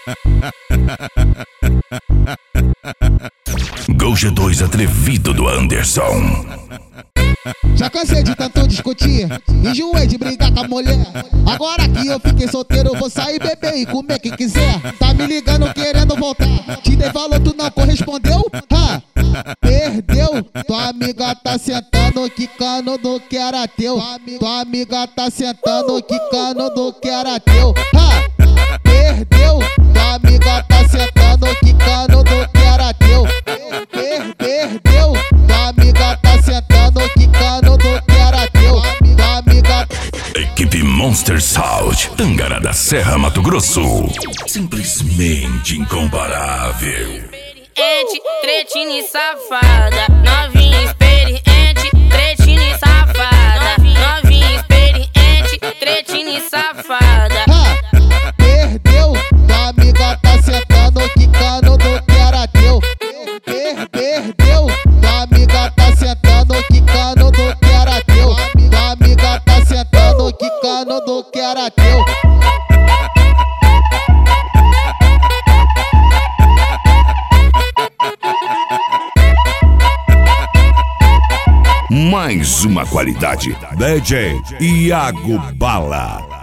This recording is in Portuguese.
Gol G2 atrevido do Anderson. Já cansei de tanto discutir, enjoei de brigar com a mulher. Agora que eu fiquei solteiro, vou sair, beber e comer quem quiser. Tá me ligando querendo voltar, te dei valor, tu não correspondeu? Perdeu, tua amiga tá sentando, quicando do que era teu. Tua amiga tá sentando, quicando do que era teu. Perdeu, tua amiga tá sentando, quicando do que era teu. Perdeu, tua amiga tá sentando, quicando do que era teu. Tua amiga. Equipe Monster Sound, Tangará da Serra, Mato Grosso. Simplesmente incomparável. Cretina e safada, novinha experiente, cretina e safada, novinha experiente, cretina e safada. Perdeu, tua amiga tá sentando, quicando do que era teu. Perdeu, tua amiga tá sentando, quicando do que era teu. Tua amiga tá sentando, quicando do que era teu. Mais uma qualidade. DJ Iago Bala.